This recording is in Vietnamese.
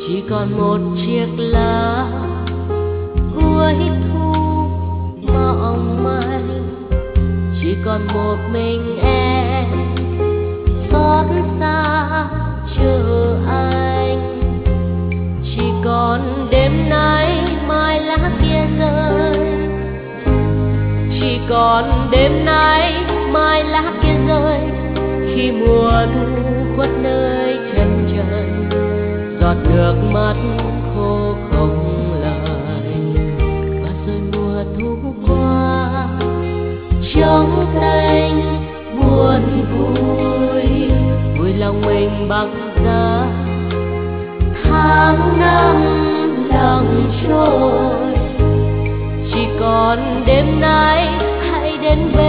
chỉ còn một chiếc lá cuối thu mỏng manh, chỉ còn một mình em xót xa chờ anh. Chỉ còn đêm nay mai lá kia rơi, chỉ còn đêm nay mai lá kia rơi, khi mùa thu khuất nơi chân trời, giọt nước mắt khô không lời. Và rồi mùa thu qua trong xanh buồn vui, vui lòng mình bằng giá. Tháng năm lặng trôi, chỉ còn đêm nay hãy đến bên